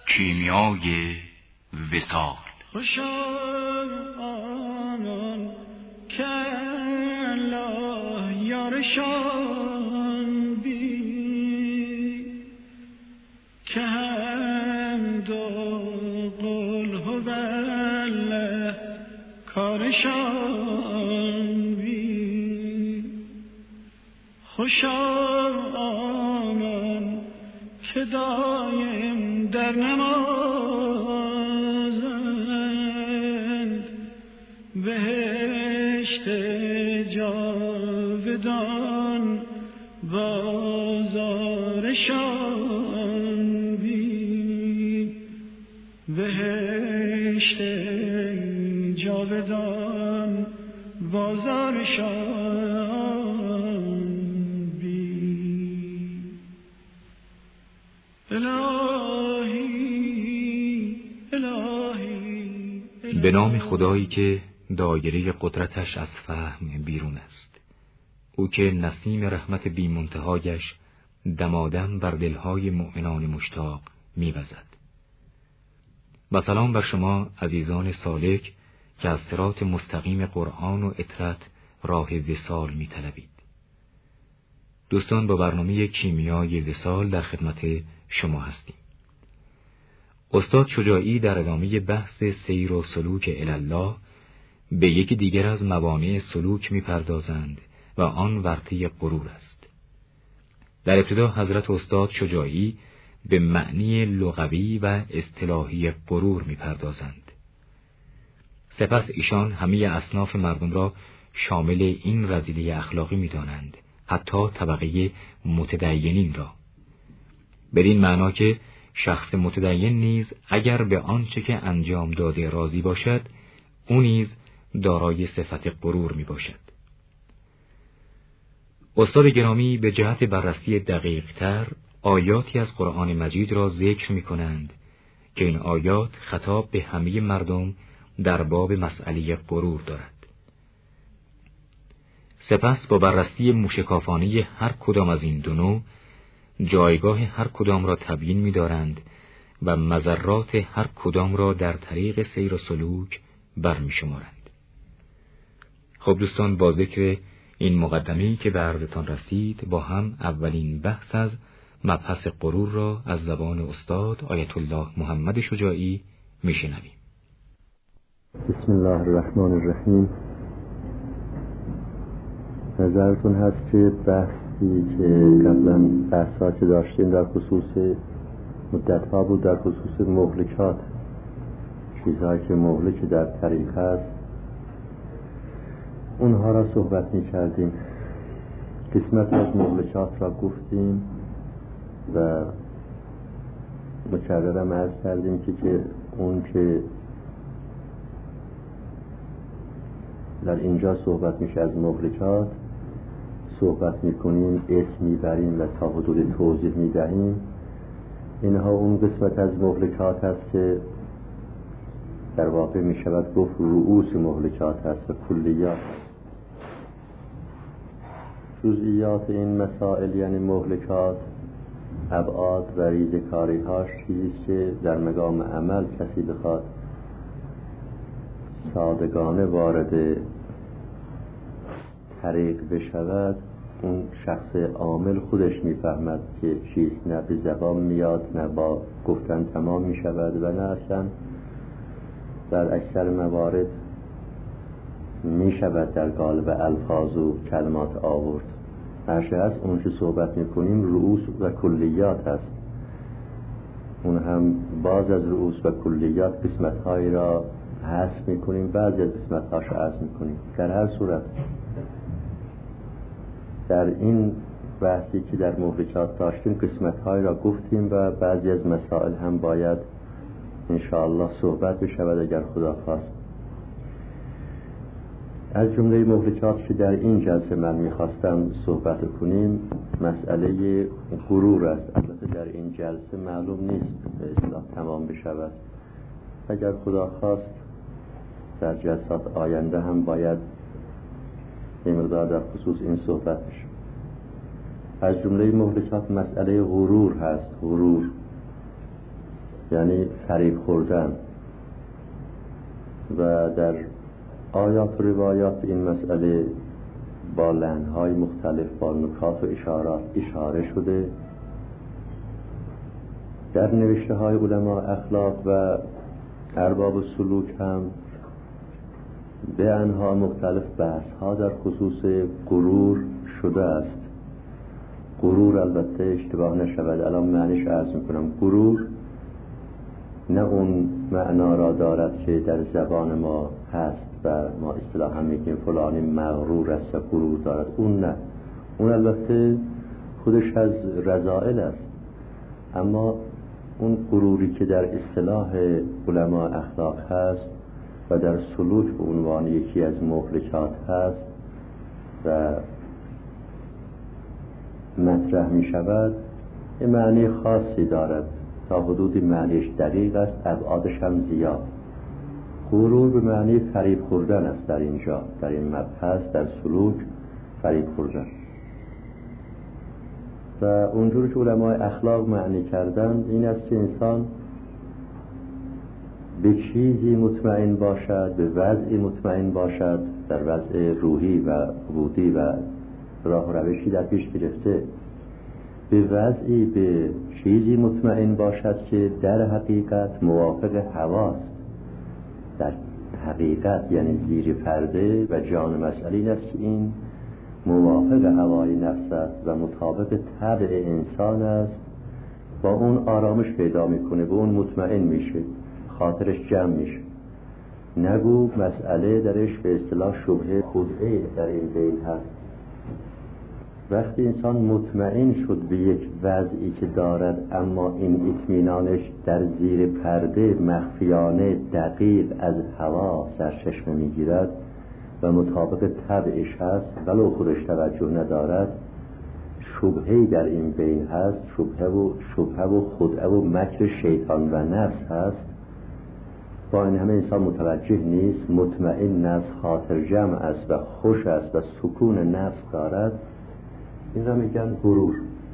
کیمیای وصال. خوشا آنان که الله یارشان بی که حمد و قل هو الله کارشان بی. خوشا آنان که دایم در نمازند بهشت جاودان بازارشان بین. بهشت جاودان بازارشان بین. الهی الهی به نام خدایی که دایره قدرتش از فهم بیرون است، او که نسیم رحمت بی منتهایش دمادم بر دلهای مؤمنان مشتاق می‌وزد. و سلام بر شما عزیزان سالک که از صراط مستقیم قرآن و اطرت راه وصال می‌طلبید. دوستان، با برنامه کیمیای وصال در خدمت شما هستیم. استاد شجاعی در ادامه بحث سیر و سلوک الله به یکی دیگر از موانع سلوک می‌پردازند و آن ورطه غرور است. در ابتدا حضرت استاد شجاعی به معنی لغوی و اصطلاحی غرور می‌پردازند. سپس ایشان همه اصناف مردم را شامل این رذیله اخلاقی می‌دانند، حتی طبقه متدینین را، بدین معنا که شخص متدین نیز اگر به آنچه که انجام داده راضی باشد، او نیز دارای صفت غرور می باشد. استاد گرامی به جهت بررسی دقیق‌تر آیاتی از قرآن مجید را ذکر می کنند که این آیات خطاب به همه مردم در باب مسئله غرور دارد. سپس با بررسی موشکافانه هر کدام از این دو نوع، جایگاه هر کدام را تبیین می دارند و مضرات هر کدام را در طریق سیر و سلوک برمی شمارند. خب دوستان، با ذکر این مقدمه‌ای که به عرضتان رسید، با هم اولین بحث از مبحث غرور را از زبان استاد آیت الله محمد شجاعی می شنویم. بسم الله الرحمن الرحیم. نظرتون هست که بحثی که قبلا بحثا که داشتیم در خصوص مدت‌ها بود، در خصوص مهلکات، چیزهایی که مهلک در طریق هست، اونها را صحبت می‌کردیم. قسمت از مهلکات را گفتیم و مکررم عرض کردیم که اون که در اینجا صحبت میشه از مهلکات، صحبت میکنیم، اسم میبریم و تا حدود توضیح میدهیم. اینها اون قسمت از مهلکات هست که در واقع میشود گفت رؤوس مهلکات هست و کلیات هست. جزئیات این مسائل یعنی مهلکات، ابعاد و ریزکاری هاش چیزیست که در مقام عمل کسی بخواد صادقانه وارد طریق بشود، اون شخص عامل خودش میفهمد که چیست، نه به زبان میاد، نه با گفتن تمام میشود و نه اصلا در اکثر موارد میشود در قالب الفاظ و کلمات آورد. هرچه هست اون که صحبت میکنیم رؤوس و کلیات هست. اون هم باز از رؤوس و کلیات قسمت‌هایی را حذف میکنیم، بعضی از قسمت‌هاش حذف میکنیم. در هر صورت در این بحثی که در مهلکات داشتیم قسمت‌هایی را گفتیم و بعضی از مسائل هم باید انشاءالله صحبت بشود اگر خدا خواست. از جمله مهلکات که در این جلسه من میخواستم صحبت کنیم مسئله غرور است. البته در این جلسه معلوم نیست به اصطلاح تمام بشود، اگر خدا خواست در جلسات آینده هم باید این مقدار در خصوص این صحبت بشه. از جمله مهلکات مسئله غرور هست. غرور یعنی فریب خوردن. و در آیات و روایات این مسئله با لحن‌های مختلف، با نکات و اشارات اشاره شده. در نوشته‌های علما اخلاق و ارباب سلوک هم به انواع مختلف بحث‌ها در خصوص غرور شده است. غرور البته اشتباه نشود، الان معنیش عرض میکنم. غرور نه اون معنا را دارد که در زبان ما هست و ما اصطلاحاً میگیم فلانی مغرور است و غرور دارد. اون نه، اون البته خودش از رذائل است، اما اون غروری که در اصطلاح علما اخلاق هست و در سلوک به عنوان یکی از مهلکات هست و مطرح می شود، یه معنی خاصی دارد، تا حدودی معنیش دقیق است، ابعادش هم زیاد. غرور به معنی فریب خوردن است در اینجا، در این مبحث، در سلوک فریب خوردن. و اونجور که علمای اخلاق معنی کردن این است که انسان به چیزی مطمئن باشد، به وضعی مطمئن باشد، در وضع روحی و عبودی و راه و روشی در پیش گرفته، به وضعی، به چیزی مطمئن باشد که در حقیقت موافق هواست. در حقیقت یعنی زیر پرده و جان مسئله این است که این موافق هوای نفس است و مطابق طبع انسان است، با اون آرامش پیدا میکنه، به اون مطمئن میشه، خاطرش جمع میشه. نگو مسئله درش به اصطلاح شبهه خدعه در این بین هست. وقتی انسان مطمئن شد به یک وضعی که دارد، اما این اطمینانش در زیر پرده مخفیانه دقیق از هوا سرچشمه میگیرد و مطابق طبعش هست ولو خودش توجه ندارد، شبهه‌ای در این بین هست، شبهه و خدعه و مکر شیطان و نفس هست. با این همه انسان متوجه نیست، مطمئن است، خاطر جمع است و خوش است و سکون نفس دارد. این را میگن غرور.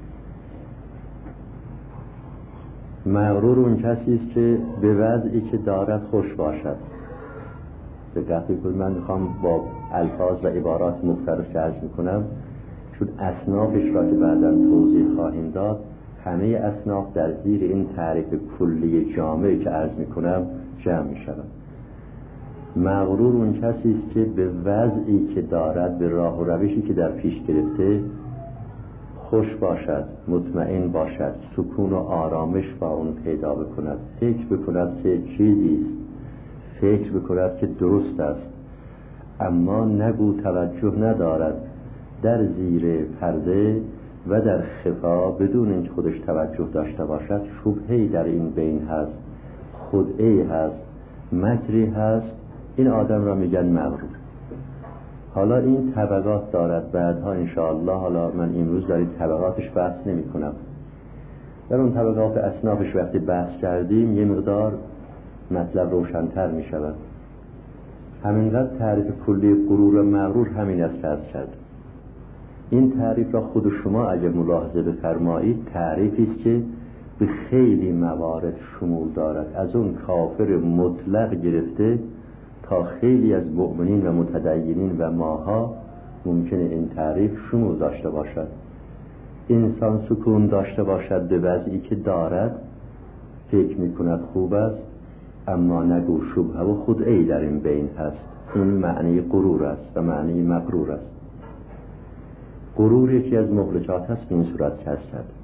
مغرور اون کسی است که به وضعی که دارد خوش باشد. دقت کنید، من میخوام با الفاظ و عبارات مختلف عرض میکنم، چون اصنافش را که بعداً توضیح خواهیم داد، همه اصناف در زیر این تعریف کلی جامعی که عرض میکنم جمع میشود. مغرور اون کسی است که به وضعی که دارد، به راه و روشی که در پیش گرفته خوش باشد، مطمئن باشد، سکون و آرامش با اون پیدا بکند، فکر بکند که چیزی است، فکر بکند که درست است، اما نگو توجه ندارد، در زیر پرده و در خفا بدون اینکه خودش توجه داشته باشد شبهه‌ای در این بین هست، خدعه‌ای هست، مکری هست. این آدم را میگن مغرور. حالا این طبقات دارد، بعدها انشاءالله، حالا من امروز در این طبقاتش بحث نمی کنم. در اون طبقات اصنافش وقتی بحث کردیم یه مقدار مطلب روشن‌تر می شود. همینقدر تعریف کلی غرور و مغرور همین است که عرض کرد. این تعریف را خود شما اگر ملاحظه بفرمایید، تعریفی است که به خیلی موارد شمول دارد، از اون کافر مطلق گرفته تا خیلی از مؤمنین و متدینین و ماها ممکنه این تعریف شمول داشته باشد. انسان سکون داشته باشد به وضعی که دارد، فکر میکند خوب است، اما نگو شبهه و خدعه‌ای در این بین هست. این معنی غرور است و معنی مغرور است. غرور یکی از مهلکات هست به این صورت که هست کرد.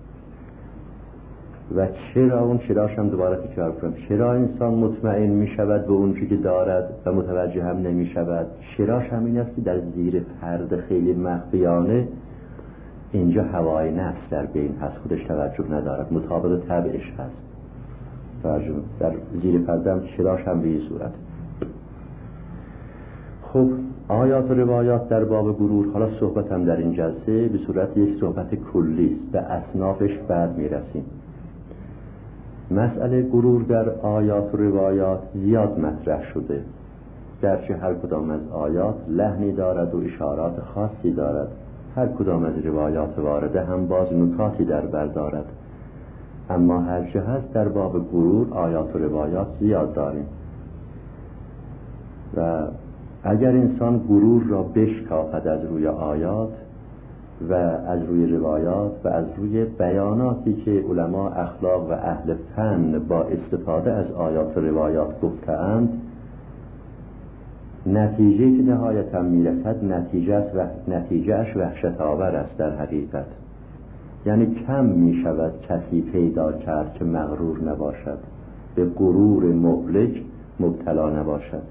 و چرا اون چراش هم دوباره تکرار کنم، چرا انسان مطمئن می شود به اون چیزی که دارد و متوجه هم نمی شود؟ چراش هم این است که در زیر پرده خیلی مخفیانه اینجا هوای نفس در بین هست، خودش توجه ندارد، مطابق طبعش هست. در زیر پرده هم چراش هم به این صورت. خب آیات و روایات در باب غرور، حالا صحبت هم در این جلسه به صورت یک صحبت کلی است، به اصنافش بعد می رسیم. مسئله غرور در آیات و روایات زیاد مطرح شده، گرچه هر کدام از آیات لحنی دارد و اشارات خاصی دارد، هر کدام از روایات وارده هم باز نکاتی در بر دارد. اما هرچه هست در باب غرور آیات و روایات زیاد داریم و اگر انسان غرور را بشکافد از روی آیات و از روی روایات و از روی بیاناتی که علما اخلاق و اهل فن با استفاده از آیات و روایات گفته‌اند، نتیجه که نهایتا میرسد نتیجهش وحشت آور است. در حقیقت یعنی کم می شود کسی پیدا کرد که مغرور نباشد، به غرور مهلک مبتلا نباشد.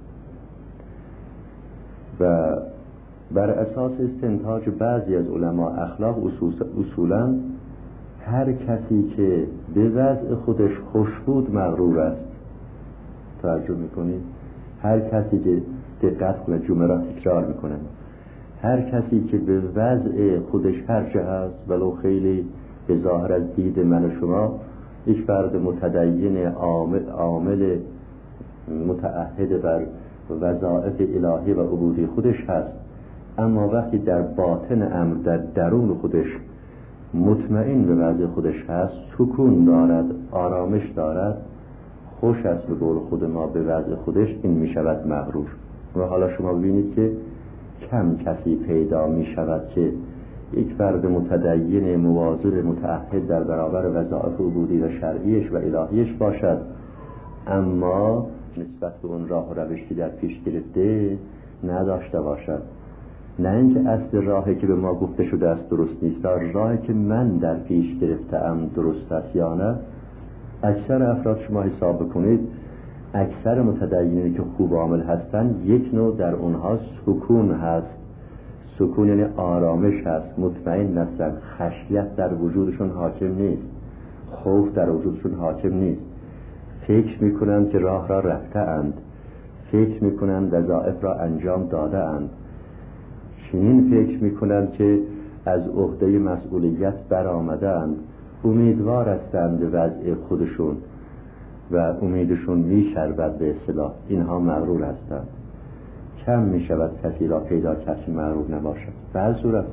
و بر اساس استنتاج بعضی از علما اخلاق اصولا هر کسی که به وضع خودش خوش بود مغرور است. توجه میکنید؟ هر کسی که دقت کنه، جمله را تکرار میکنم، هر کسی که به وضع خودش هر چه هست ولو خیلی به ظاهر از دید من و شما یک فرد متدین عامل متعهد بر وظایف الهی و عبودی خودش هست، اما وقتی در باطن امر در درون خودش مطمئن به وضع خودش هست، سکون دارد، آرامش دارد، خوش است به قول خود ما به وضع خودش، این می شود مغرور. و حالا شما ببینید که کم کسی پیدا می شود که یک فرد متدین مواظب متعهد در برابر وظایف عبودی و شرعیش و الهیش باشد، اما نسبت به اون راه و روشی که در پیش گرفته نداشته باشد. نه اینکه اصل راهی که به ما گفته شده است درست نیست، راهی که من در پیش گرفتم درست است یا نه. اکثر افراد شما حساب بکنید، اکثر متدینی که خوب عامل هستند یک نوع در اونها سکون هست. سکون یعنی آرامش هست، مطمئن هستند، خشیت در وجودشون حاکم نیست، خوف در وجودشون حاکم نیست. فکر میکنند که راه را رفته اند، فکر میکنند وظایف را انجام داده اند، چنین فکر میکنند که از عهده مسئولیت برآمده اند، امیدوار هستند به وضع خودشون و امیدشون میشربد به اصطلاح. اینها مغرور هستند. کم میشود کسی را پیدا کرد که مغرور نباشد. به هر صورت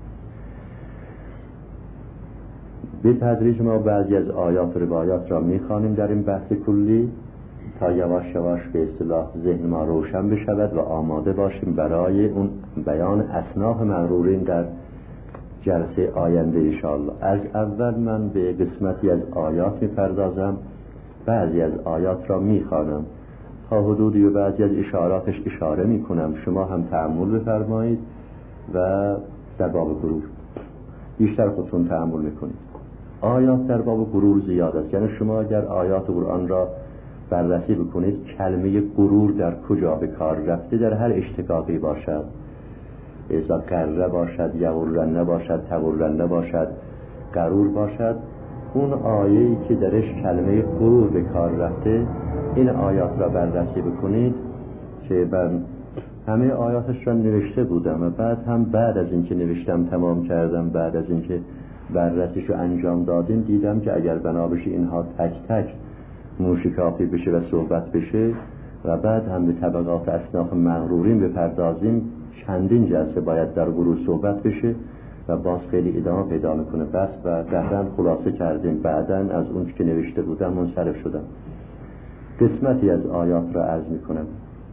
به تدریج ما بعضی از آیات و روایات را میخوانیم در این بحث کلی تا یواش یواش به اصطلاح ذهن ما روشن بشود و آماده باشیم برای اون بیان اصناف مغرورین در جلسه آینده انشاءالله. از اول من به قسمتی از آیات میپردازم، بعضی از آیات را میخوانم تا حدودی و بعضی از اشاراتش اشاره میکنم، شما هم تأمل بفرمایید و در باب غرور بیشتر خودتون تأمل میکنید. آیات در باب غرور زیاد است، یعنی شما اگر آیات قرآن را بررسی بکنید کلمه غرور در کجا به کار رفته، در هر اشتقاقی باشد، اذا قره باشد، یغرنه باشد، تغرنه باشد، غرور باشد، اون آیه‌ای که درش کلمه غرور به کار رفته این آیات را بررسی بکنید که من همه آیاتش را نوشته بودم و بعد از اینکه نوشتم تمام کردم، بعد از اینکه بررسیشو انجام دادیم دیدم که اگر بنا بشه اینها تک تک موشکافی بشه و صحبت بشه و بعد هم به طبقات اصناف مغرورین بپردازیم، چندین جلسه باید در غرور صحبت بشه و باز خیلی ادامه پیدا میکنه. بس و دهرن خلاصه کردیم، بعدن از اون که نوشته بودم منصرف شدم. قسمتی از آیات را عرض میکنم.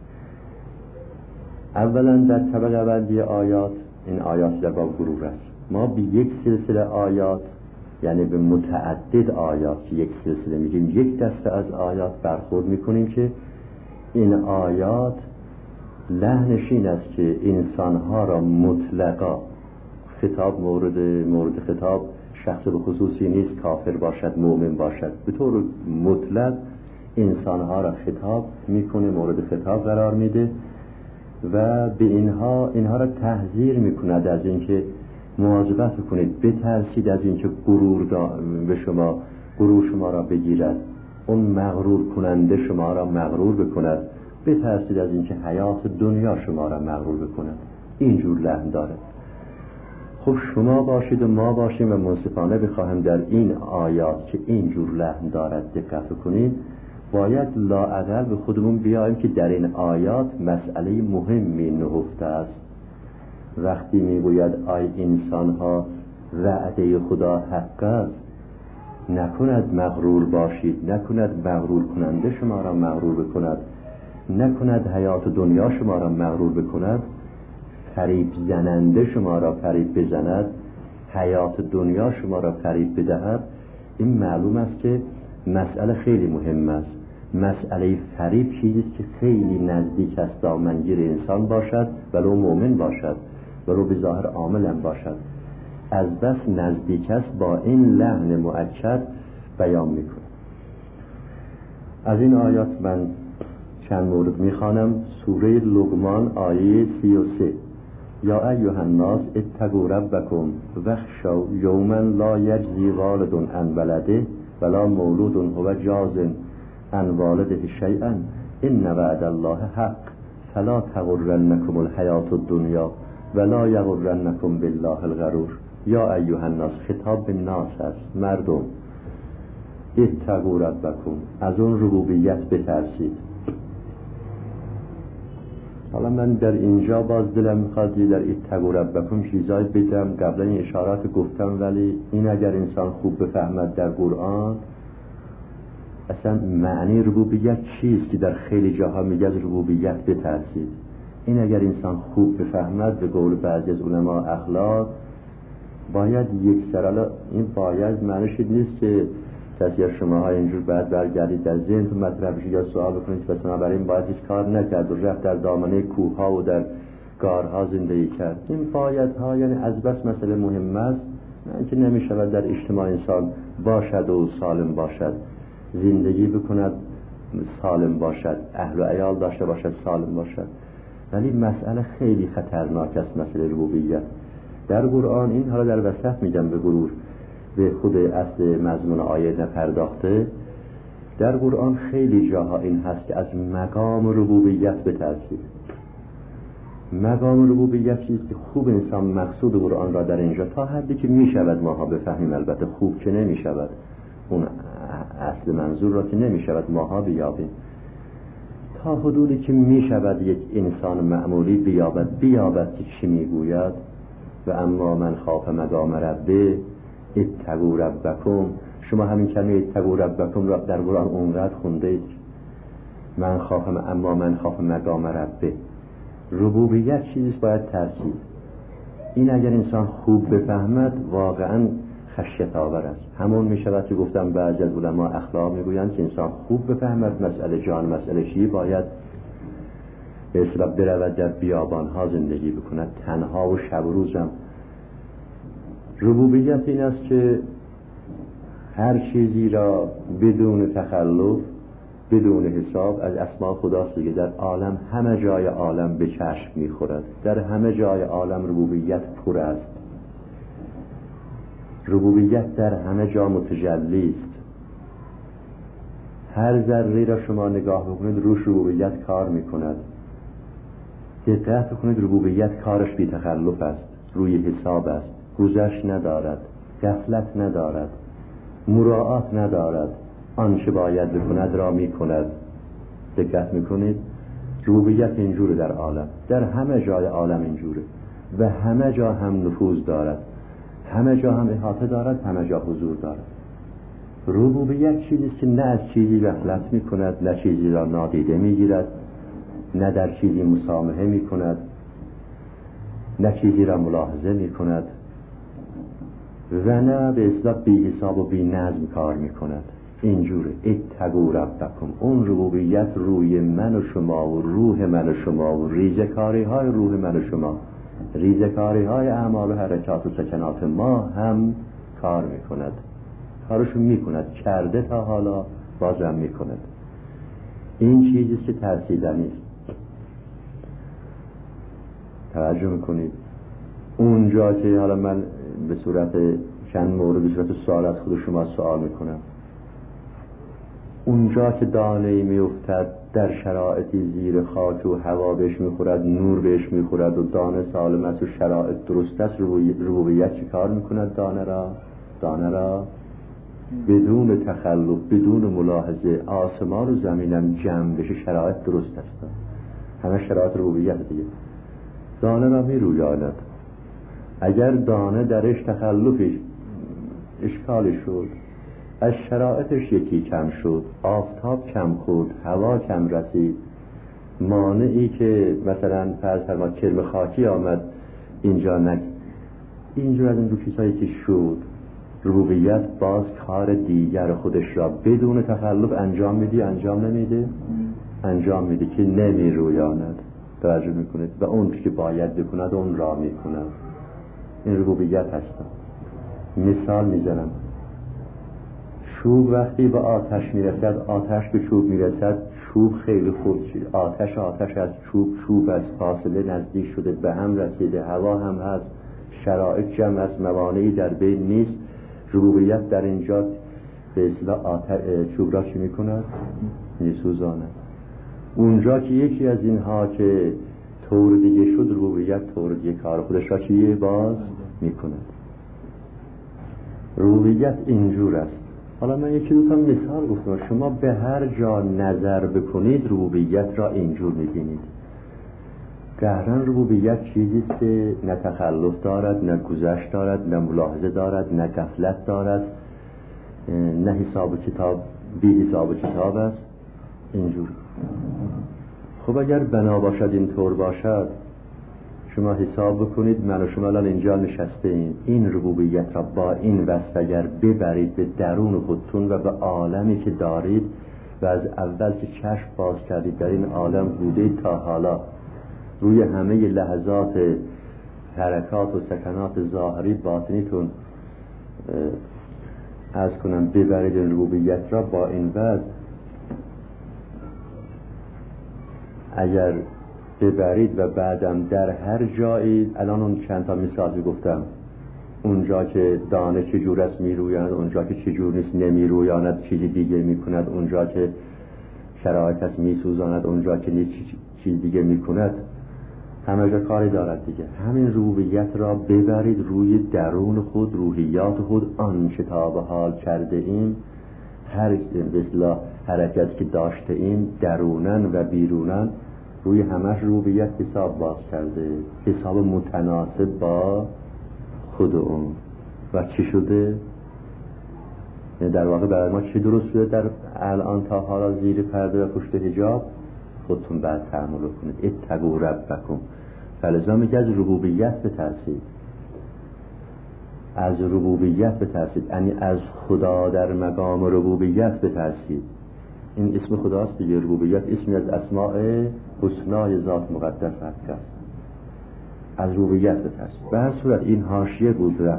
اولا در طبقه بندی آیات، این آیات در باب غرور است. ما به یک سلسله آیات، یعنی به متعدد آیات که یک سلسله میگیم، یک دسته از آیات برخورد میکنیم که این آیات لحنش این است که انسانها را مطلقا، خطاب مورد خطاب شخص به خصوصی نیست، کافر باشد مؤمن باشد، به طور مطلق انسانها را خطاب میکنه، مورد خطاب قرار میده و به اینها را تحذیر میکند از اینکه مواظبت کنید، بترسید از اینکه غرور شما را بگیرد، اون مغرور کننده شما را مغرور بکند، بترسید از اینکه حیات دنیا شما را مغرور بکند. اینجور لحن دارد. خب شما باشید و ما باشیم و منصفانه بخواهم در این آیات که اینجور لحن دارد دقت کنید، باید لااقل به خودمون بیاییم که در این آیات مسئله مهمی نهفته است. وقتی میگوید آی انسان ها وعده خدا حق است، نکند مغرور باشید، نکند مغرور کننده شما را مغرور بکند، نکند حیات دنیا شما را مغرور بکند، فریب زننده شما را فریب بزند، حیات دنیا شما را فریب بدهد. این معلوم است که مسئله خیلی مهم است. مسئله فریب چیزی است که خیلی نزدیک است دامنگیر انسان باشد، ولو مؤمن باشد، ولو به ظاهر عامل هم باشد. از بس نزدیک است با این لحن مؤکد بیان میکنه. از این آیات من چند مورد میخوانم. سوره لقمان آیه 33: یا ایها الناس اتقوا ربکم واخشوا یوما لا یجزی والد عن ولده ولا مولود هو جاز عن والده شیئا ان وعد الله حق فلا تغرنکم الحیات الدنیا ولا یغرنکم بالله الغرور. یا ایها الناس، خطاب به ناس است، مردم. اتقوا ربکم، از اون ربوبیت بترسید. حالا من در اینجا باز دلم میخواد در اتقوا ربکم چیزای بگم. قبلا این اشارات گفتم، ولی این اگر انسان خوب بفهمد در قرآن اصلا معنی ربوبیت چیست که در خیلی جاها میگه از ربوبیت بترسید. این اگر انسان خوب بفهمد، به قول بعضی از علما اخلاق، باید یک سرالا این باید معنیش نیست که کسی از شماها اینجور بعد برگردید در ذهن تو مطرح بشید یا سوال بکنید پس من برای این باید هیچ کار نکرد و رفت در دامنه کوهها و در غارها زندگی کرد. این فایدها یعنی از بس مسئله مهم است، نه که نمیشود در اجتماع انسان باشد و سالم باشد، زندگی بکند سالم باشد، اهل و عیال داشته باشد سالم باشد. ولی مسئله خیلی خطرناک است، مسئله ربوبیت در قرآن. این حالا در وسط میگم به گرور، به خود اصل مضمون آیه نپرداخته. در قرآن خیلی جاها این هست که از مقام ربوبیت بترسید. مقام ربوبیت چیزی که خوب انسان مقصود قرآن را در اینجا تا حدی که میشود ماها بفهمیم، البته خوب که نمیشود، اون اصل منظور را که نمیشود ماها بیابیم، تا حدودی که میشود یک انسان معمولی بیابد که چی میگوید. و اما من خاف مقام ربه اتقوا ربکم. شما همین کلمه اتقوا ربکم را در قرآن اونقدر خوندید. اما من خاف مقام ربه. ربوبیت چیزی باید ترسید. این اگر انسان خوب بفهمد واقعا خشیت آور است. همون می شود که گفتم بعضی از علما اخلاق میگویند که انسان خوب بفهمد مسئله جان مسئله چی، باید به اصطلاح برود در بیابانها زندگی بکند، تنها و شب و روزم. ربوبیت این است که هر چیزی را بدون تخلف، بدون حساب، از اسماء خداست دیگه. در عالم همه جای عالم به چشم میخورد، در همه جای عالم ربوبیت پر است. ربوبیت در همه جا متجلی است. هر ذره را شما نگاه بکنید روش ربوبیت کار میکند. دقت کنید، ربوبیت کارش بی تخلف است، روی حساب است، گذشت ندارد، غفلت ندارد، مراعات ندارد، آنچه باید بکند را میکند. دقت میکنید، ربوبیت اینجوره در عالم، در همه جای عالم اینجوره و همه جا هم نفوذ دارد، همه جا هم احاطه دارد، همه جا حضور دارد. ربوبیت چیزی که نه از چیزی غفلت میکند، نه چیزی را نادیده میگیرد، نه در چیزی مسامحه میکند، نه چیزی را ملاحظه میکند و نه به اصطلاح بی حساب و بی نظم کار میکند. اینجوره. اتقوا ربکم. اون ربوبیت روی من و شما و روح من و شما و ریزکاری های روح من و شما، ریزکاری های اعمال و حرکات و سکنات ما هم کار میکند. کارشو میکند، کرده تا حالا، بازم میکند. این چیزی که ترسیدنی است. توجه میکنید اونجا که حالا من به صورت چند مورد به صورت سوال از خود شما سوال میکنم، اونجا که دانه‌ای میافتد در شرایطی زیر خاک و هوا بهش میخورد، نور بهش میخورد و دانه سالم است و شرایط درست است، ربوبیت چی کار میکند؟ دانه را بدون تخلف، بدون ملاحظه، آسمان و زمینم جمع بشه، شرایط درست است، همه شرایط ربوبیت دیگه. دانه را میرویاند. اگر دانه درش تخلفی اشکالی شد، از شرایطش یکی کم شد، آفتاب کم خورد، هوا کم رسید، مانعی که مثلا فرض فرما کرم خاکی آمد اینجا اینجور از این دو چیزهایی که شد، ربوبیت باز کار دیگر خودش را بدون تخلف انجام نمیده انجام میده که نمیرویاند. توجه میکنید؟ و اون که باید بکند اون را میکند. این ربوبیت هست. مثال میزنم، چوب وقتی به آتش میرسد، آتش به چوب میرسد، چوب خیلی خوب شد، آتش از چوب از فاصله نزدیک شده، به هم رسیده، هوا هم هست، شرایط جمع است، موانعی در بین نیست. ربوبیت در اینجا به اصطلاح چوب را چی میکند؟ میسوزاند. اونجا که یکی از اینها که طور دیگه شد، ربوبیت طور دیگه کار خودش را چیه باز میکند. ربوبیت اینجور است. حالا من یکی دو تا مثال گفتم، شما به هر جا نظر بکنید ربوبیت را اینجور میبینید. قهرن ربوبیت چیزی است که نه تخلف دارد، نه گذشت دارد، نه ملاحظه دارد، نه غفلت دارد، نه حساب و کتاب، بی حساب و کتاب است. اینجور. خب اگر بنا باشد اینطور باشد، شما حساب بکنید، من و شما الان اینجا نشسته ایم، این ربوبیت را با این وصف اگر ببرید به درون خودتون و به عالمی که دارید و از اول که چشم باز کردید در این عالم بودید تا حالا، روی همه لحظات حرکات و سکنات ظاهری باطنیتون از کنم ببرید این ربوبیت را با این وصف، اگر ببرید و بعدم در هر جایی، الان اون چند تا مثال گفتم، اونجا که دانه چجور است میرویاند، اونجا که چجور نیست نمیرویاند، چیزی دیگه میکند، اونجا که شرایط است میسوزاند، اونجا که نیست چیز دیگه میکند، همه جا کاری دارد دیگه. همین ربوبیت را ببرید روی درون خود، روحیات خود، آنچه تا به حال کرده ایم، هر بسلا حرکت که داشته ایم درونن و بیرونن، روی همش ربوبیت حساب باز کرده، حساب متناسب با خود اون. و چی شده؟ در واقع برای ما چی درست شده در الان تا حالا زیر پرده و پشت حجاب؟ خودتون بعد تأمل کنید. اتقوا ربکم. فلذا میگه از ربوبیت بترسید، از ربوبیت بترسید، یعنی از خدا در مقام ربوبیت بترسید. این اسم خداست دیگه، ربوبیت اسمی از اسماء حسنای ذات مقدس است. از ربوبیت بترسید. به هر صورت این حاشیه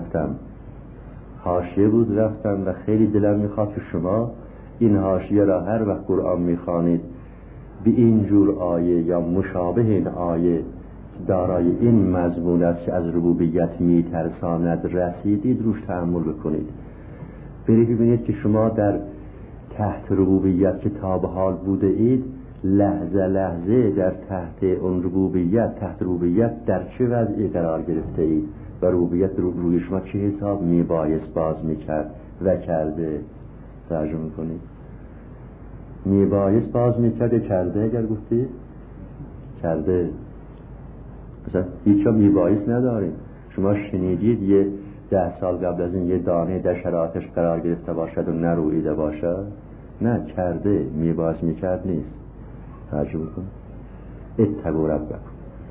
بود رفتم و خیلی دلم میخواد که شما این حاشیه را هر وقت قرآن میخوانید به این جور آیه یا مشابه این آیه دارای این مضمون است که از ربوبیت میترساند رسیدید، روش تأمل بکنید. برید ببینید که شما در تحت ربوبیت که تا به حال بوده اید، لحظه لحظه در تحت اون تحت ربوبیت در چه وضعی قرار گرفته اید و ربوبیت روی شما چه حساب میبایست باز میکرد و کرده. ترجمه کنید. میبایست باز میکرد کرده. اگر گفتید کرده، مثلا هیچ جا میبایست نداریم. شما شنیدید یه 10 سال قبل از این یه دانه در شرایطش قرار گرفته باشد و نرویده باشد؟ نه، کرده. میبایست میکرد نیست. ترجمه کن. اتقوا ربکم.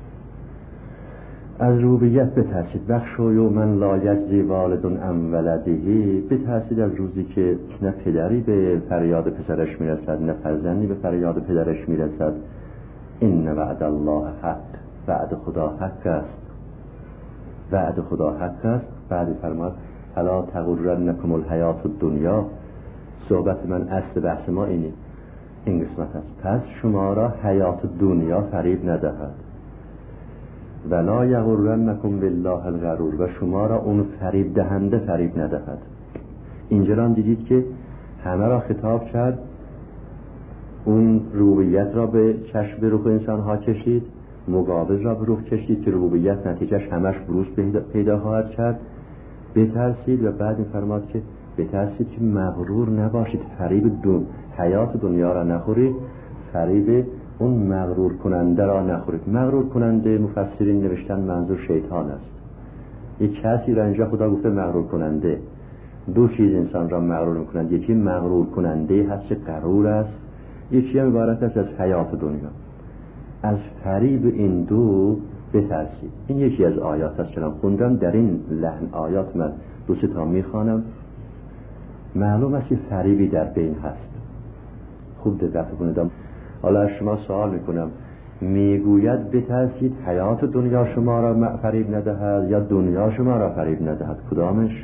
از ربوبیت بترسید. بخشوا یوما لا یجزی والد عن ولده. بترسید از روزی که نه پدری به فریاد پسرش میرسد، نه فرزندی به فریاد پدرش میرسد. این وعد الله حق. وعد خدا حق است. وعد خدا حق است. بعد فرماد فلا تغرنکم الحیات الدنیا. صحبت من اصل بحث ما این قسمت است. پس شما را حیات دنیا فریب ندهد. ولا یغرنکم بالله الغرور. و شما را اون فریب دهنده فریب ندهد. اینجا را دیدید که همه را خطاب کرد، اون ربوبیت را به چشم رخ انسان ها کشید، مقابل را به رخ کشید که ربوبیت نتیجهش همش بروز پیدا خواهد کرد. بترسید و بعد فرماد که بترسید که مغرور نباشید، فریب حیات دنیا را نخورید، فریب اون مغرور کننده را نخورید. مغرور کننده مفسرین نوشتن منظور شیطان است. یک کسی را اینجا خدا گفته مغرور کننده، دو چیز انسان را مغرور میکنند. یکی مغرور کننده هست که غرور است، یکی هم عبارت است از حیات دنیا. از فریب این دو بترسید. این یکی از آیات است که من خوندم. در این لحن آیات من دو سه تا میخوانم. معلوم است که فریبی در بین هست. خوب دقت کنید. حالا از شما سوال میکنم، میگوید بترسید حیات دنیا شما را فریب ندهد یا دنیا شما را فریب ندهد؟ کدامش؟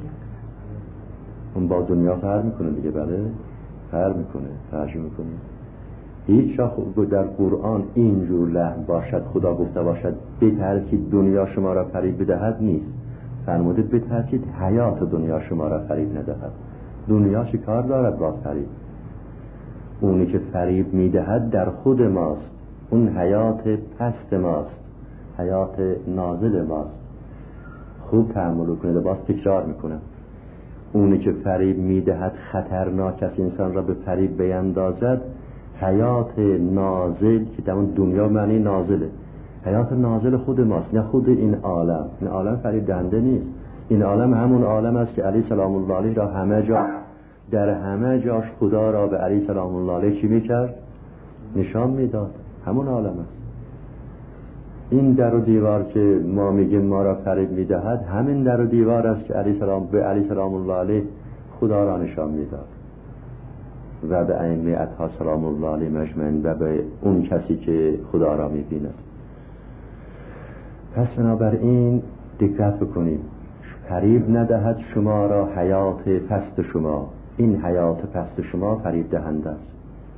اون با دنیا فرق میکنه دیگه. بله فرق میکنه، ترجمه میکنه. هیچ جا در قرآن اینجور لحن باشد خدا گفته باشد بترسید دنیا شما را فریب بدهد نیست. فرموده بترسید حیات دنیا شما را فریب ندهد. دنیا چه کار دارد با فریب؟ اونی که فریب میدهد در خود ماست. اون حیات پست ماست، حیات نازل ماست. خوب تأمل کنید. باز تکرار میکنم. اونی که فریب میدهد خطرناک است انسان را به فریب بیندازد. حیات نازل که در اون دنیا معنی نازله، حیات نازل خود ماست، نه خود این عالم. این عالم فریب دهنده نیست. این عالم همون عالم است که علی سلام الله علیه را همه جا، در همه جاش خدا را به علی سلام الله علیه چی میکرد؟ نشان میداد. همون عالم است. این در و دیوار که ما میگیم ما را فریب میدهد، همین در و دیوار است که به علی سلام الله علیه خدا را نشان میداد و به ائمه اطهار سلام الله علیه مجمعین و به اون کسی که خدا را میبیند. پس بنابراین دقت بکنیم. فریب ندهد شما را حیات پست شما. این حیات پست شما فریب دهنده است.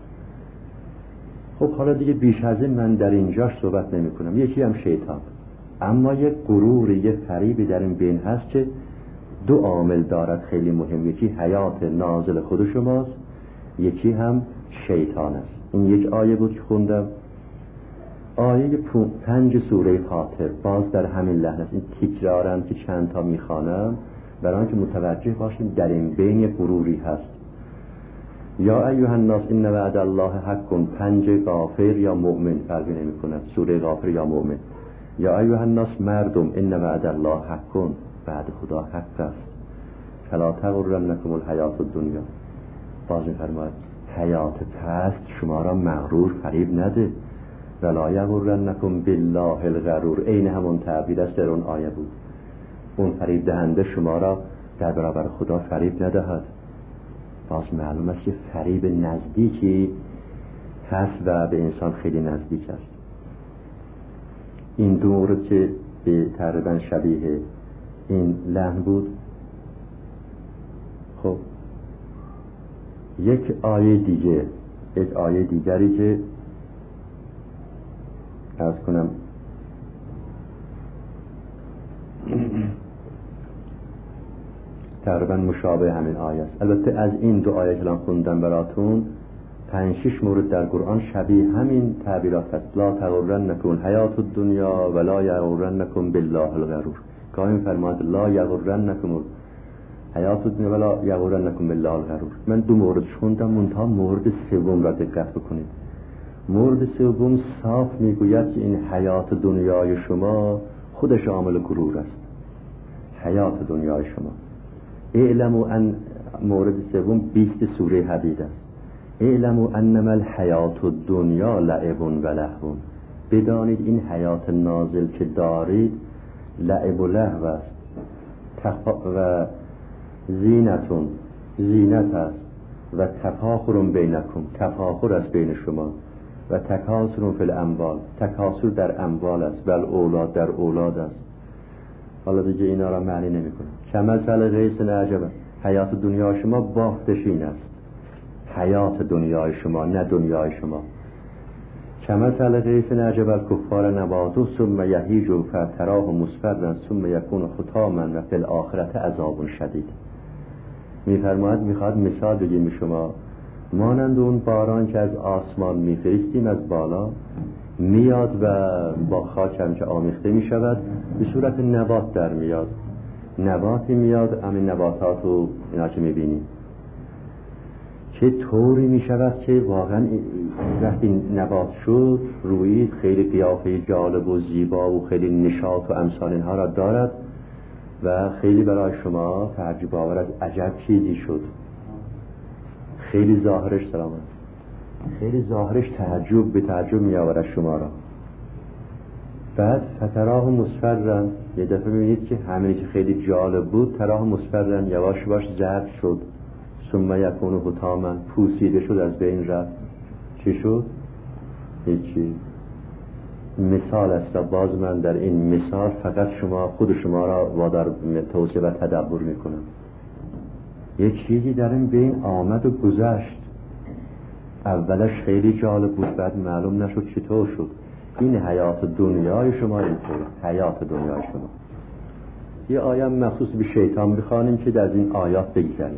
خب حالا دیگه بیش از این من در اینجاش صحبت نمی کنم. یکی هم شیطان. اما یک غرور، یک فریبی در این بین هست که دو عامل دارد خیلی مهم. یکی حیات نازل خود شماست، یکی هم شیطان است. این یک آیه بود که خوندم، آیه 5 سوره فاطر. باز در همین لحن است. این تکرارم که چند تا میخوانم برای آنکه متوجه باشیم در این بین یک غروری هست. یا ایها الناس ان وعد الله حق. 5 غافر یا مؤمن فرقی نمی کند. سوره غافر یا مؤمن. یا ایها الناس مردم ان وعد الله حق. بعد خدا حق است. فلا تغرنکم الحیات الدنیا. باز می‌فرماید حیات پست شما را مغرور فریب نده. ولا یغرنکم بالله الغرور. عین همون تعبیر است در اون آیه بود. اون فریب دهنده شما را در برابر خدا فریب ندهد. باز معلوم است که فریب نزدیکی هست و به انسان خیلی نزدیک است. این دو مورد که به تقریبا شبیه این لحن بود. خب یک آیه دیگری که عرض کنم تقریبا مشابه همین آیه است. البته از این دو آیه که الان خوندم براتون 5-6 مورد در قرآن شبیه همین تعبیرات است. لا تغرنکم حیات الدنیا ولا یغرنکم بالله الغرور. گاهی فرماید لا یغرنکم حیات الدنیا ولا یغرنکم بالله الغرور. من 2 موردش خوندم، منتها مورد سوم را دقت بکنید. مورد سوم صاف میگوید که این حیات دنیای شما خودش عامل غرور است. حیات دنیای شما. اعلموا ان مورد سوم 20 سوره حدید است. اعلموا انما الحیات الدنیا لعب و لهو. بدانید این حیات نازل که دارید لعب و لهو است و زینت است و تفاخر بینکم. تفاخر است بین شما و تکاثر فی الاموال. تکاثر در اموال است و الاولاد در اولاد است. حالا دیگه اینا را معنی نمی کنم. کمثل غیث اعجب. حیات دنیا شما بافتشین است. حیات دنیای شما نه دنیای شما. کمثل غیث اعجب الکفار نباته ثم یهیج فتراه مصفرا ثم یکون حطاما و فی الاخرة عذاب شدید. میخواد مثال بگیم شما مانند اون باران که از آسمان میفرستیم از بالا، میاد و با خاک همچه آمیخته میشود، به صورت نبات در میاد. نباتی میاد، همین نباتات رو اینا که میبینیم که طوری میشود که واقعا وقتی نبات شد رویید خیلی قیافه جالب و زیبا و خیلی نشاط و امثال اینها را دارد و خیلی برای شما تعجب آور از عجب چیزی شد. خیلی ظاهرش سلامت، خیلی ظاهرش تعجب به تعجب می آورد شما را. بعد فتراه مصفرن، یه دفعه می‌بینید که همینی که خیلی جالب بود تراه مصفرن یواش یواش زرد شد. ثم یکون حطاما، پوسیده شد، از بین رفت. چی شد؟ هیچی. مثال است. باز من در این مثال فقط خود شما را وادار توصیه و تدبر میکنم. یک چیزی در این بین آمد و گذشت. اولش خیلی جالب بود، بعد معلوم نشد چطور شد. این حیات دنیای شما اینطوره، حیات دنیای شما. یه آیه مخصوص به شیطان بخوانیم که در این آیات بگذاریم.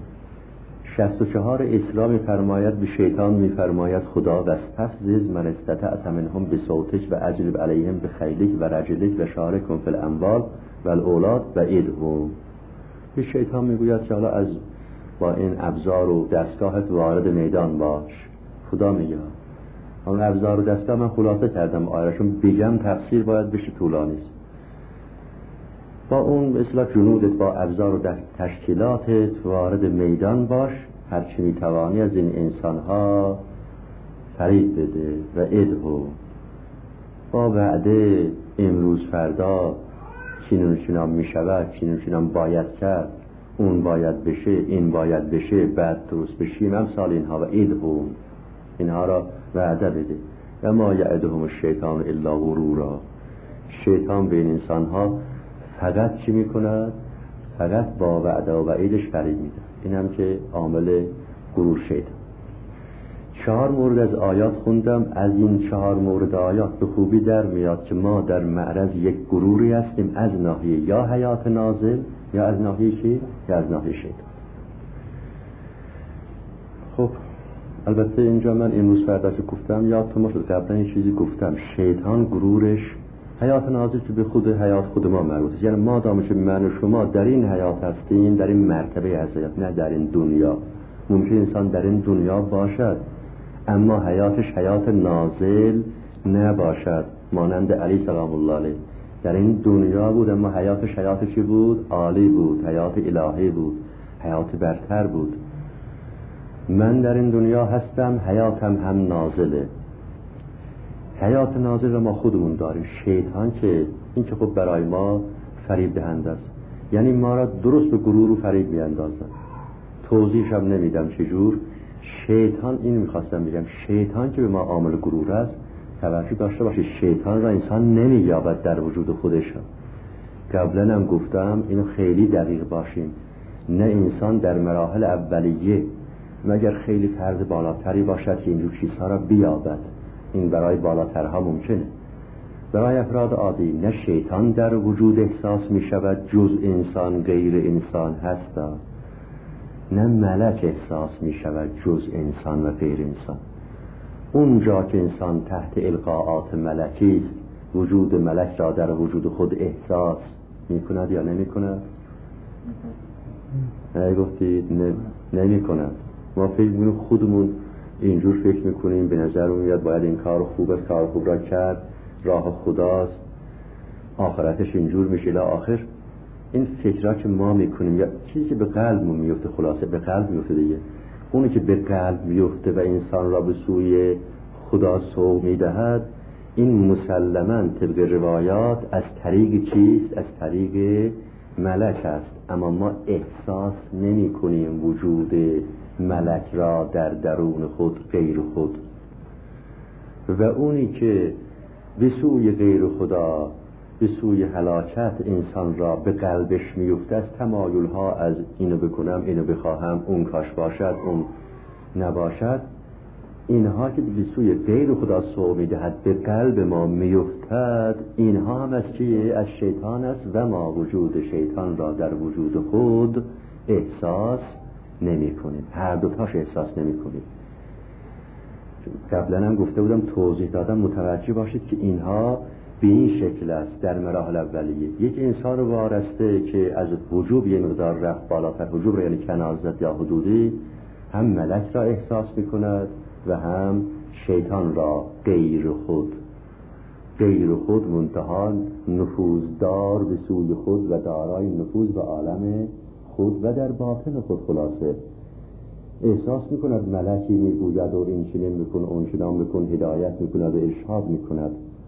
64 اسلام می‌فرماید به شیطان می‌فرماید خدا واستفزز من استطعت منهم بصوتک و اجلب علیهم بخیلک و رجلک و شارکهم فی الاموال و الاولاد و عدهم. به شیطان میگوید که حالا از با این ابزار و دستگاهت وارد میدان باش. خدا میگه اون ابزار و دستگاه من خلاصه کردم آیه‌شون، بگم تفسیر باید بشه طولانی است. با اون اصلاح جنودت با ابزار و تشکیلاتت وارد میدان باش، هرچی میتوانی از این انسانها فریب بده و ادهو با وعده امروز فردا چینون چینام میشود، چینون چینام باید کرد، اون باید بشه، این باید بشه، بعد درست بشیم امثال اینها و ادهو اینها را وعده بده. و ما یعدهم الشیطان الا غرورا. شیطان به این انسانها فقط چی میکند؟ فقط با وعده و وعیدش فریب میده. این هم که عامل غرور شیطان. 4 مورد از آیات خوندم. از این 4 مورد آیات به خوبی در میاد که ما در معرض یک غروری هستیم، از ناحیه یا حیات نازل یا از ناحیه چی؟ یا از ناحیه شیطان. خب البته اینجا من امروز فردا که گفتم یادتون باشه قبلا این چیزی گفتم، شیطان غرورش حیات نازل که به خود حیات خود ما مربوطه. یعنی ما دامه که من و شما در این حیات هستیم، در این مرتبه از حیات، نه در این دنیا. ممکن انسان در این دنیا باشد اما حیاتش حیات نازل نباشد. مانند علی سلام الله علیه در این دنیا بود اما حیاتش حیات چی بود؟ عالی بود، حیات الهی بود، حیات برتر بود. من در این دنیا هستم، حیاتم هم نازله. حیات نازل رو ما خودمون داریم. شیطان که این که خب برای ما فریب دهنده است، یعنی ما را درست به غرور و فریب میاندازد. توضیحش هم نمیدم چجور. شیطان، این میخواستم بگم، شیطان که به ما عامل غرور است، توجه داشته باشید شیطان را انسان نمییابد در وجود خودش. قبلا هم گفتم اینو خیلی دقیق باشیم، نه انسان در مراحل اولیه مگر خیلی فرد بالاتری باشد که اینجور چیزها را بیابد. این برای بالاترها ممکنه. برای افراد عادی نه شیطان در وجود احساس می شود جز انسان غیر انسان هست، نه ملک احساس می شود جز انسان و غیر انسان. اونجا که انسان تحت القاءات ملکی است، وجود ملک را در وجود خود احساس می کند یا نمی کند؟ گفتید نمی کند. ما فکر می‌کنیم خودمون اینجور فکر میکنیم، به نظر میاد باید این کار خوب را کرد، راه خداست، آخرتش اینجور میشه. لا آخر این فکرها که ما میکنیم یا چیزی که به قلبمون میفته، خلاصه به قلب میفته دیگه، اونی که به قلب میفته و انسان را به سوی خدا سوق میدهد، این مسلماً طبق روایات از طریق چیست؟ از طریق ملک است. اما ما احساس نمی کنیم وجود ملک را در درون خود غیر خود. و اونی که به سوی غیر خدا، به سوی هلاکت انسان را به قلبش میفته، از تمایل ها از اینو بکنم، اینو بخواهم، اون کاش باشد، اون نباشد، اینها که به سوی غیر خدا سوق میدهد به قلب ما میفتد، اینها هم از چیه؟ از شیطان است و ما وجود شیطان را در وجود خود احساس نمی کنیم. هر دوتاش احساس نمی کنیم. قبلا هم گفته بودم، توضیح دادم، متوجه باشید که اینها به این شکل است. در مراحل اولیه یک انسان وارسته که از وجوب یه مقدار رفت بالاتر، وجوب یعنی کنازت یا حدودی، هم ملک را احساس می کند و هم شیطان را غیر خود. غیر خود منتها نفوذدار به سوی خود و دارای نفوذ به عالم خود و در باطن خود خلاصه احساس میکند ملکی میگوید و این چنین بکن اون چنان بکن، هدایت میکند و ارشاد میکند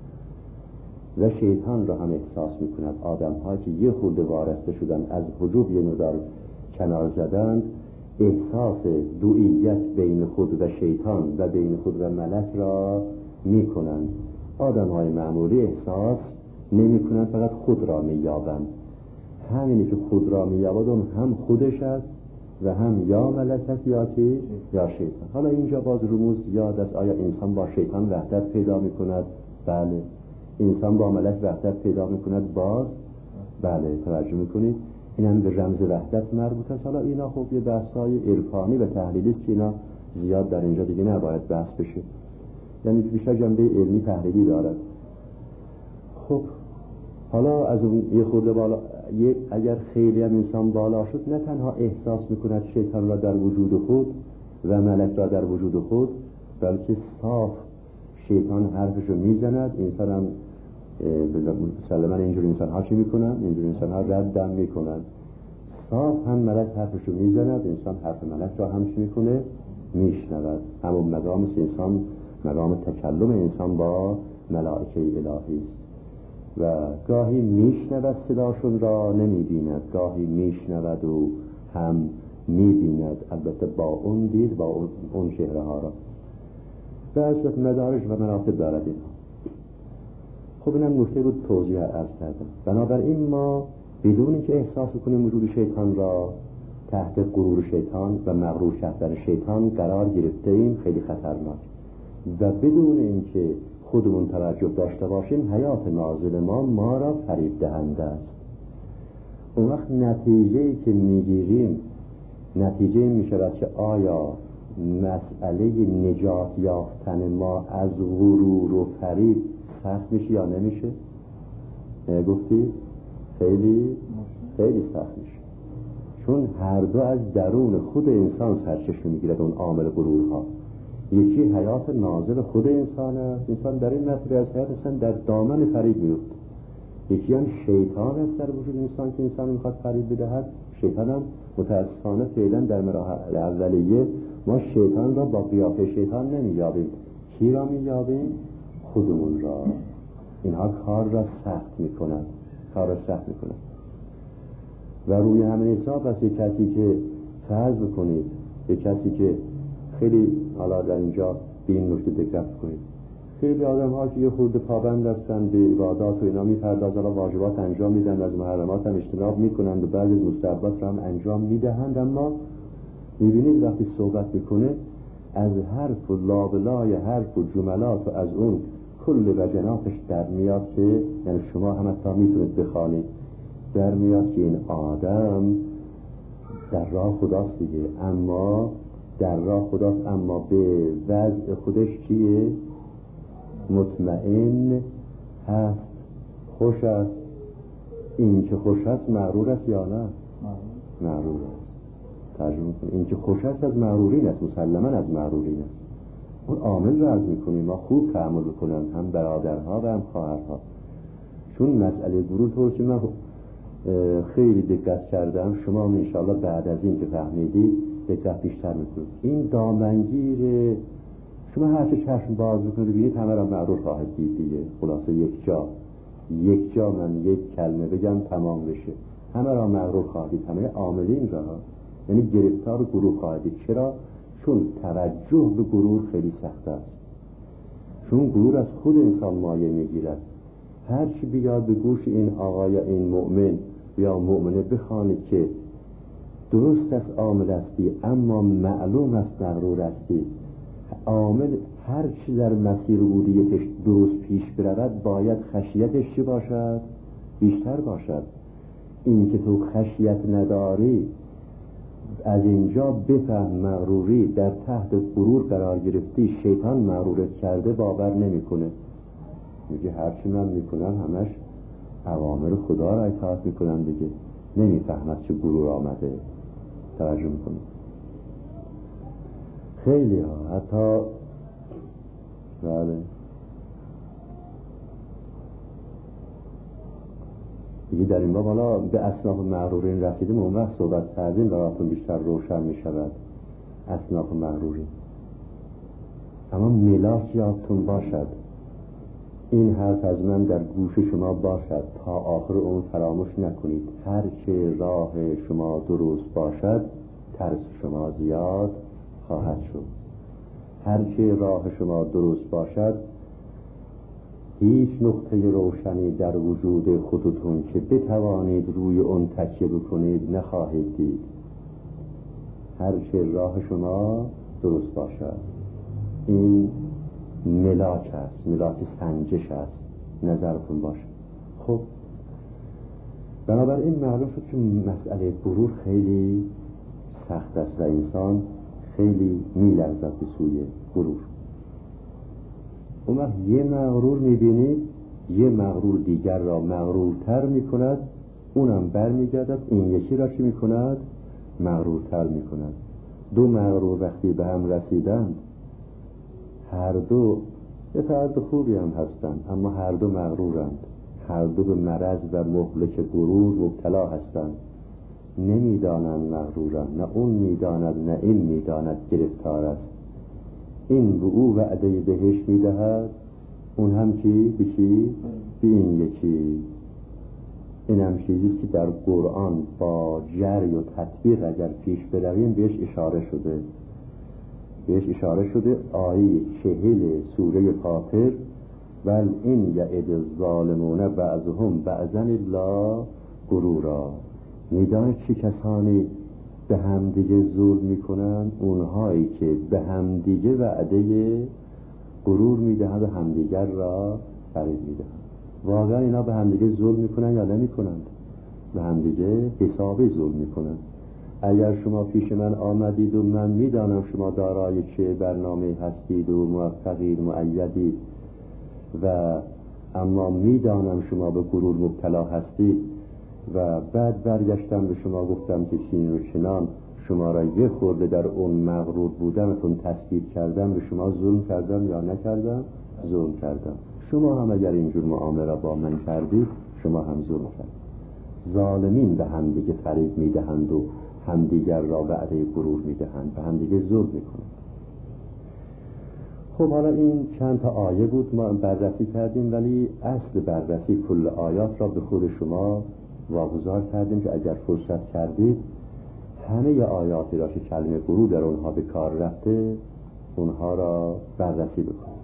و شیطان را هم احساس میکند. آدم ها که یه خورده وارسته شدن از حجوب یه مقدار کنار زدند، احساس دوئیت بین خود و شیطان و بین خود و ملک را میکنند. آدم های معمولی احساس نمی کنند، فقط خود را مییابند. همینی که خود را مییابد هم خودش است و هم یا ملک است یا کی یا شیطان. حالا اینجا باز رموز یاد است. آیا انسان با شیطان وحدت پیدا میکند؟ بله. انسان با ملک وحدت پیدا میکند؟ باز بله. توجه میکنید این هم به رمز وحدت مربوط است. حالا اینا خب یه بحث‌های عرفانی و تحلیلی است که اینا زیاد در اینجا دیگه نباید بحث بشه، یعنی بیشتر جنبه علمی تحلیلی دارد. خب حالا از اون یه خورده بالا، اگر خیلی هم انسان بالا شد، نه تنها احساس میکند شیطان را در وجود خود و ملک را در وجود خود، بلکه صاف شیطان حرفشو میزند. انسان هم مسلما اینجور انسان ها چی میکنن؟ اینجور انسان ها ردم میکنن. صاف هم ملک حرفشو میزند، انسان حرف ملک را هم چی میکنه؟ میشنود. همون مقام انسان، مقام تکلم انسان با ملائکه الهی است و گاهی میشنود صداشون را نمیبیند، گاهی میشنود و هم میبیند، البته با اون دید، با اون چهره ها را. به اصلت مدارج و مراتب دارد این. خب اینم نکته بود توضیح عرض کردم. بنابراین ما بدون اینکه احساس کنیم وجود شیطان را، تحت غرور شیطان و مغرور کردن شیطان قرار گرفته ایم، خیلی خطرناک. و بدون اینکه خودمون توجه داشته باشیم، حیات نازل ما را فریب دهنده است. اون وقت نتیجه‌ای که میگیریم نتیجه میشود که آیا مسئله نجات یافتن ما از غرور و فریب سخت میشه یا نمیشه؟ گفتی؟ خیلی سخت میشه، چون هر دو از درون خود انسان سرچشمه میگیرد اون عامل غرورها. یکی حیات نازل خود انسان است، انسان در این مسئله از حیات انسان در دامن فریب میفته. یکی هم شیطان است در وجود انسان که انسان میخواد فریب بدهد. شیطان هم متاسفانه فعلا در مراحل اولیه ما شیطان را با قیافه شیطان نمییابیم. کی را مییابیم؟ خودمون را. اینها کار را سخت میکنند. و روی همین حساب از یک کسی که فرض بکنید، یک کسی که خیلی، حالا در اینجا به این نکته دقت کنید، خیلی آدم ها که یه خورده پابند هستن به عبادات و اینا میپردازن و واجبات انجام میدن، از محرمات هم اجتناب میکنند و بعضی از مستحبات را هم انجام میدهند، اما میبینید وقتی صحبت میکنه از حرف و لابلای حرف و جملات و از اون کل وجناتش در میاد که یعنی شما هم حتی میتونید بخوانید، در میاد که این آدم در راه خداست دیگه، اما در راه خداست، اما به وضع خودش چیه؟ مطمئن هست، خوش است. این که خوش است مغرور است یا نه؟ مغرور است. ترجمه کنیم این که خوش است از مغرورین است، مسلما از مغرورین است. اون عامل رو عرض میکنیم ما خوب تعامل بکنن، هم برادرها و هم خواهرها. چون مسئله گروه طور که من خیلی دقت کردم، شما هم انشاءالله بعد از این که فهمیدید دقت بیشتر میکنید. این دامنگیر شما هرچه چشم باز بکنید ببینید همه را مغرور خواهد دید دیگه. خلاصه یک جا من یک کلمه بگم تمام بشه، همه را مغرور خواهد دید، همه عاملین را، یعنی گرفتار گروه خواهد دید. چرا؟ چون توجه به گرور خیلی سخت است، چون گرور از خود انسان مایه میگیرد. هر چی بیاد به گوش این آقا یا این مؤمن یا مؤمنه بخوانید که درست است عامل هستی اما معلوم است مغرور هستی، عامل هر چی در مسیر عبودیتش درست پیش برود باید خشیتش چی باشد؟ بیشتر باشد. این که تو خشیت نداری، از اینجا بفهم مغروری، در تحت غرور قرار گرفتی، شیطان مغرورت کرده، باور نمیکنه، میگه هرچی من میکنم همش اوامر خدا را اطاعت میکنم دیگه، نمیفهمد چه غرور آمده. توجه میکنه خیلی ها، حتی بله دیگه در این باب حالا به اصناف مغرورین رسیدیم، اون وقت صحبت کردیم براتون بیشتر روشن می شود اصناف مغرورین. اما ملاک یادتون باشد، این حرف از من در گوش شما باشد، تا آخر اون فراموش نکنید. هر چه راه شما درست باشد ترس شما زیاد خواهد شد. هر چه راه شما درست باشد هیچ نقطه روشنی در وجود خودتون که بتوانید روی اون تکیه بکنید نخواهید دید. هر چه راه شما درست باشد. این ملاک است، ملاک سنجش است، نظرتون باشه. خب بنابراین معلوم شد که مسئله غرور خیلی سخت است و انسان خیلی میلرزد به سوی غرور. اون وقت یه مغرور میبینید یه مغرور دیگر را مغرورتر میکند، اونم برمیگردد این یکی را چی میکند؟ مغرورتر میکند. دو مغرور وقتی به هم رسیدند، هر دو یه فرد خوبی هم هستند اما هر دو مغرورند، هر دو به مرض و مهلک غرور مبتلا هستند. نمیدانند مغرورند، نه اون میداند نه این میداند گرفتار است. این به او وعده بهش میدهد، اون هم چی؟ به چی؟ به این یکی. این هم چیزیست که در قرآن با جری و تطبیق اگر پیش برویم بهش اشاره شده. آیه 40 سوره فاطر، بل این یعد الظالمون بعضهم بعضا الا غرورا. میدانید چه کسانی به همدیگه ظلم میکنن؟ اونهایی که به همدیگه وعده غرور میدهند و همدیگر را فریب میدهند. واقعا اینا به همدیگه ظلم میکنن یا نمیکنند؟ به همدیگه حسابی ظلم میکنن. اگر شما پیش من آمدید و من میدانم شما دارای چه برنامه هستید و موفقید مؤیدید و اما میدانم شما به غرور مبتلا هستید و بعد برگشتم به شما گفتم که چین و چنان، شما را یه خورده در اون مغرور بودنتون تثبیت کردم، به شما ظلم کردم یا نکردم؟ ظلم کردم. شما هم اگر اینجور معامله را با من کردید شما هم ظلم کردید. ظالمین به همدیگه فریب میدهند و همدیگر را وعده غرور میدهند، به همدیگه ظلم میکنند. خب حالا این چند تا آیه بود ما بررسی کردیم، ولی اصل بررسی کل آیات را به خود شما واگذار کردیم که اگر فرصت کردید همه آیاتی را که کلمه غرور در اونها به کار رفته اونها را بررسی بکنید.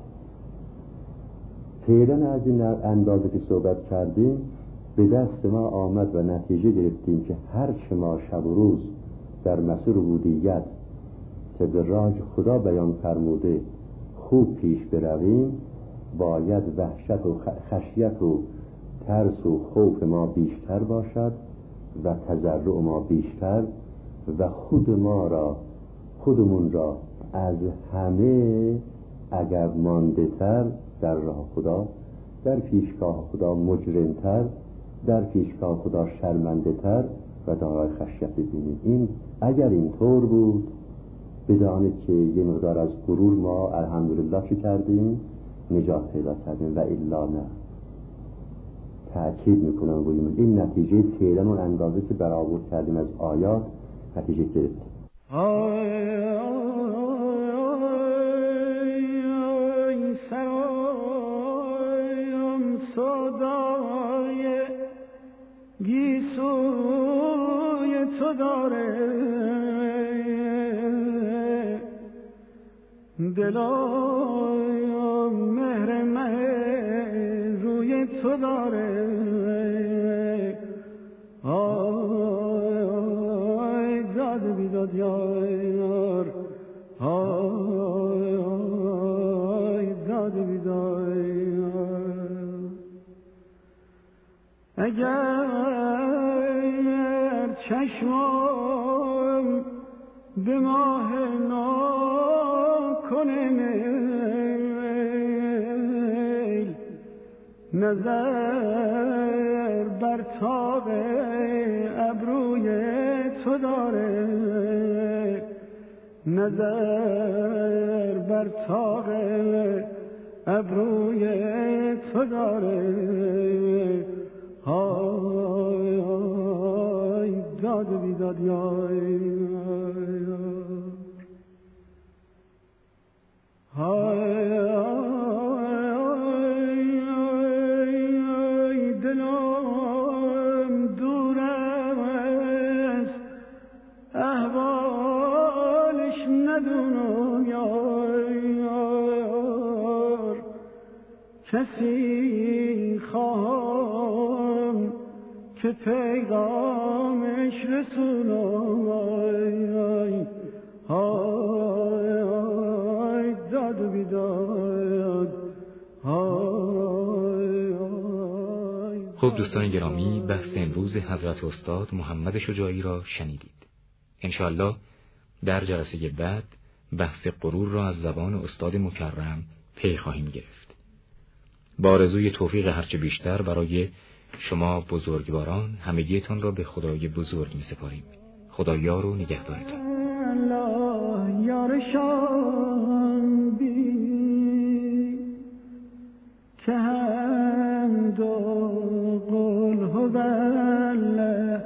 فعلا از این اندازه که صحبت کردیم به دست ما آمد و نتیجه گرفتیم که هر چه ما شب و روز در مسیر عبودیت که به راه خدا بیان فرموده خوب پیش برویم، باید وحشت و خشیت و ترس و خوف ما بیشتر باشد و تضرع ما بیشتر و خودمون را از همه اگر مانده تر در راه خدا، در پیشگاه خدا مجرمتر، در پیشگاه خدا شرمنده تر و دارای خشیت ببینید. این اگر این طور بود بدانید که یه مقدار از غرور ما الحمدلله چی کردیم؟ نجات پیدا کردیم و الا نه. تأکید میکنم روی این نتیجه فعلا اون اندازه که برآورد کردیم از آیات نتیجه گرفتیم. سرایم صدای گیسوی تو داره، دلایم مهر روی تو داره. آی داد بیداد یار، آی داد بیداد یار. اگر چشمم به ماه کنه میل، نظر بر طاق ابروی تو داره، نظر بر طاق ابروی تو داره. های های داد بیداد یای های های دلم دور است احوالش ندونم یار کسی خواهم که پیغامش رسونم های داد و بیداد خب دوستان گرامی، بحث امروز حضرت استاد محمد شجاعی را شنیدید. انشاءالله در جلسه بعد بحث غرور را از زبان استاد مکرم پی خواهیم گرفت. با آرزوی توفیق هرچه بیشتر برای شما بزرگواران، همگیتان را به خدای بزرگ می سپاریم. خدا یار و نگهدارتان. الله یارشان بی که هم دو قل هوالله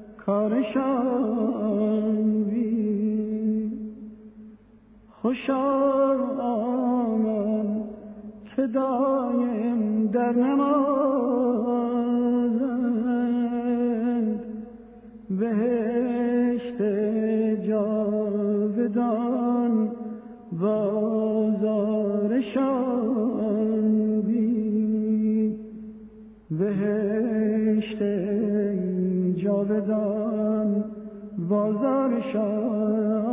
کارشان بی خوشا آمن که دایم در نمازند بهشت جاودان بازارشان بی بهشت جاودان بازارشان